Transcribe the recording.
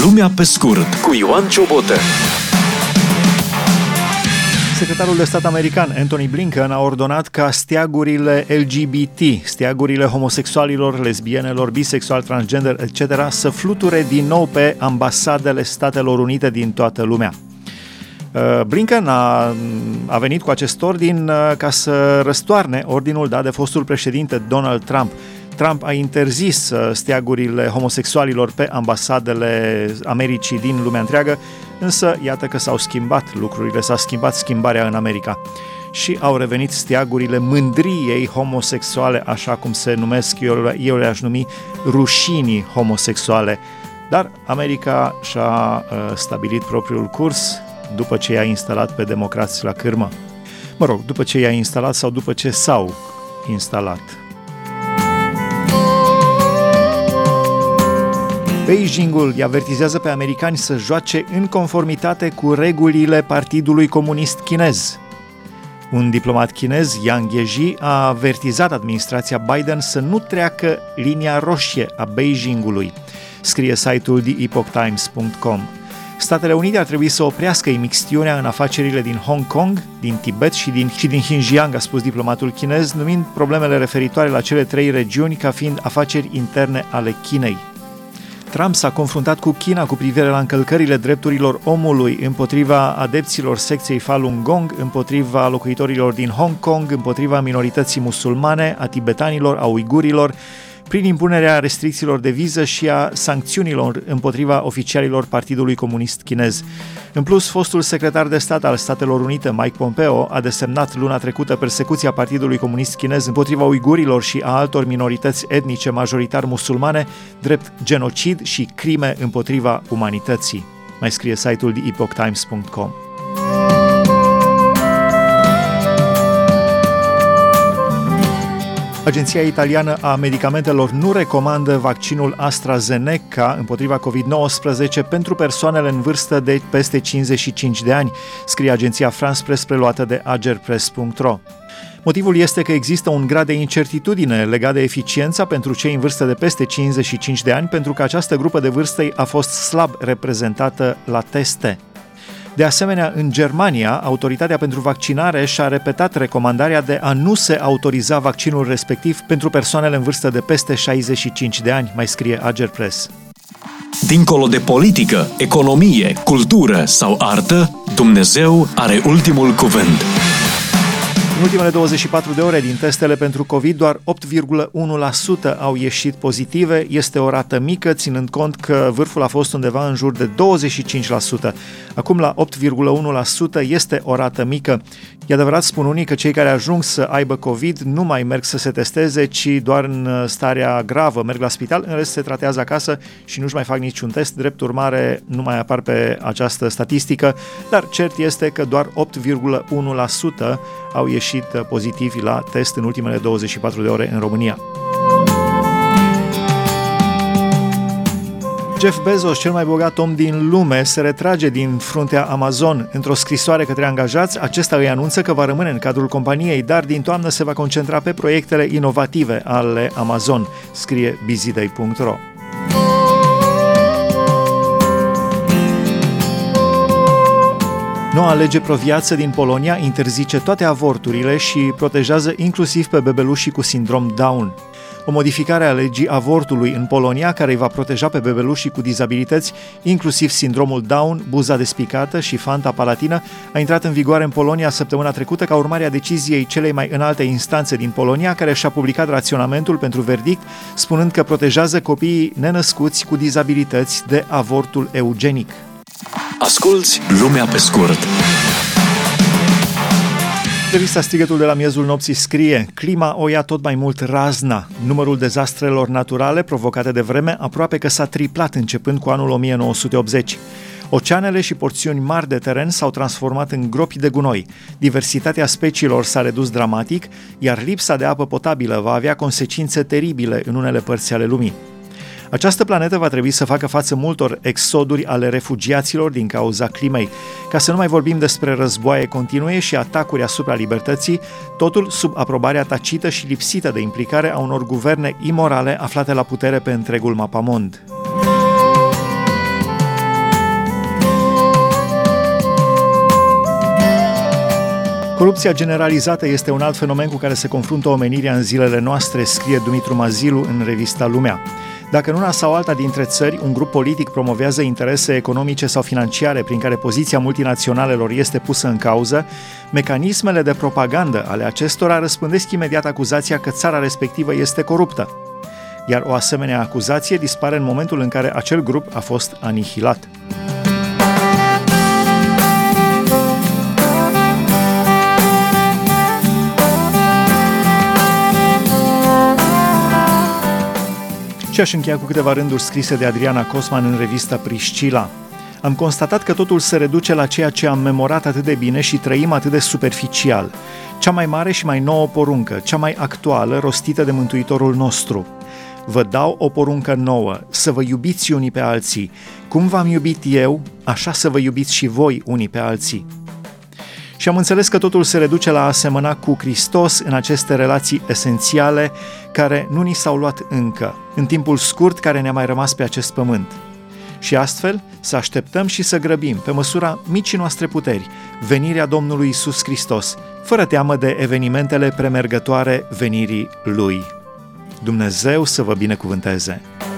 Lumea pe scurt cu Ioan Ciobotă. Secretarul de stat american Antony Blinken a ordonat ca steagurile LGBT, steagurile homosexualilor, lesbienelor, bisexual, transgender, etc. să fluture din nou pe ambasadele Statelor Unite din toată lumea. Blinken a venit cu acest ordin ca să răstoarne ordinul dat de fostul președinte Donald Trump. Trump a interzis steagurile homosexualilor pe ambasadele Americii din lumea întreagă, însă iată că s-au schimbat lucrurile, s-a schimbat schimbarea în America și au revenit steagurile mândriei homosexuale, așa cum se numesc, eu le-aș numi rușinii homosexuale. Dar America și-a stabilit propriul curs după ce i-a instalat pe democrați la cârmă. Mă rog, după ce i-a instalat sau după ce s-au instalat. Beijingul îi avertizează pe americani să joace în conformitate cu regulile Partidului Comunist Chinez. Un diplomat chinez, Yang Jiechi, a avertizat administrația Biden să nu treacă linia roșie a Beijingului, scrie site-ul TheEpochTimes.com. Statele Unite ar trebui să oprească imixtiunea în afacerile din Hong Kong, din Tibet și din Xinjiang, a spus diplomatul chinez, numind problemele referitoare la cele trei regiuni ca fiind afaceri interne ale Chinei. Trump s-a confruntat cu China cu privire la încălcările drepturilor omului împotriva adepților secției Falun Gong, împotriva locuitorilor din Hong Kong, împotriva minorității musulmane, a tibetanilor, a uigurilor, prin impunerea restricțiilor de viză și a sancțiunilor împotriva oficialilor Partidului Comunist Chinez. În plus, fostul secretar de stat al Statelor Unite, Mike Pompeo, a desemnat luna trecută persecuția Partidului Comunist Chinez împotriva uigurilor și a altor minorități etnice majoritar musulmane drept genocid și crime împotriva umanității, mai scrie site-ul TheEpochTimes.com. Agenția italiană a medicamentelor nu recomandă vaccinul AstraZeneca împotriva COVID-19 pentru persoanele în vârstă de peste 55 de ani, scrie agenția France Press preluată de agerpress.ro. Motivul este că există un grad de incertitudine legat de eficiența pentru cei în vârstă de peste 55 de ani, pentru că această grupă de vârstă a fost slab reprezentată la teste. De asemenea, în Germania, Autoritatea pentru Vaccinare și-a repetat recomandarea de a nu se autoriza vaccinul respectiv pentru persoanele în vârstă de peste 65 de ani, mai scrie Agerpress. Dincolo de politică, economie, cultură sau artă, Dumnezeu are ultimul cuvânt. În ultimele 24 de ore din testele pentru COVID, doar 8,1% au ieșit pozitive. Este o rată mică, ținând cont că vârful a fost undeva în jur de 25%. Acum la 8,1% este o rată mică. E adevărat, spun unii, că cei care ajung să aibă COVID nu mai merg să se testeze, ci doar în starea gravă merg la spital, în rest se tratează acasă și nu-și mai fac niciun test. Drept urmare, nu mai apar pe această statistică, dar cert este că doar 8,1% au ieșit pozitivi la test în ultimele 24 de ore în România. Jeff Bezos, cel mai bogat om din lume, se retrage din fruntea Amazon. Într-o scrisoare către angajați, acesta îi anunță că va rămâne în cadrul companiei, dar din toamnă se va concentra pe proiectele inovative ale Amazon, scrie busyday.ro. Noua lege pro-viață din Polonia interzice toate avorturile și protejează inclusiv pe bebelușii cu sindrom Down. O modificare a legii avortului în Polonia, care îi va proteja pe bebelușii cu dizabilități, inclusiv sindromul Down, buza despicată și fanta palatină, a intrat în vigoare în Polonia săptămâna trecută ca urmare a deciziei celei mai înalte instanțe din Polonia, care și-a publicat raționamentul pentru verdict, spunând că protejează copiii nenăscuți cu dizabilități de avortul eugenic. Asculți Lumea pe scurt. Revista Strigătul de la miezul nopții scrie: clima o ia tot mai mult razna. Numărul dezastrelor naturale provocate de vreme aproape că s-a triplat începând cu anul 1980. Oceanele și porțiuni mari de teren s-au transformat în gropi de gunoi. Diversitatea speciilor s-a redus dramatic, iar lipsa de apă potabilă va avea consecințe teribile în unele părți ale lumii. Această planetă va trebui să facă față multor exoduri ale refugiaților din cauza climei, ca să nu mai vorbim despre războaie continue și atacuri asupra libertății, totul sub aprobarea tacită și lipsită de implicare a unor guverne imorale aflate la putere pe întregul mapamond. Corupția generalizată este un alt fenomen cu care se confruntă omenirea în zilele noastre, scrie Dumitru Mazilu în revista Lumea. Dacă în una sau alta dintre țări un grup politic promovează interese economice sau financiare prin care poziția multinaționalelor este pusă în cauză, mecanismele de propagandă ale acestora răspândesc imediat acuzația că țara respectivă este coruptă. Iar o asemenea acuzație dispare în momentul în care acel grup a fost anihilat. Și aș încheia cu câteva rânduri scrise de Adriana Cosman în revista Priscila. Am constatat că totul se reduce la ceea ce am memorat atât de bine și trăim atât de superficial. Cea mai mare și mai nouă poruncă, cea mai actuală, rostită de Mântuitorul nostru. Vă dau o poruncă nouă, să vă iubiți unii pe alții. Cum v-am iubit eu, așa să vă iubiți și voi unii pe alții. Și am înțeles că totul se reduce la a asemăna cu Hristos în aceste relații esențiale care nu ni s-au luat încă, în timpul scurt care ne-a mai rămas pe acest pământ. Și astfel să așteptăm și să grăbim, pe măsura micii noastre puteri, venirea Domnului Iisus Hristos, fără teamă de evenimentele premergătoare venirii Lui. Dumnezeu să vă binecuvânteze!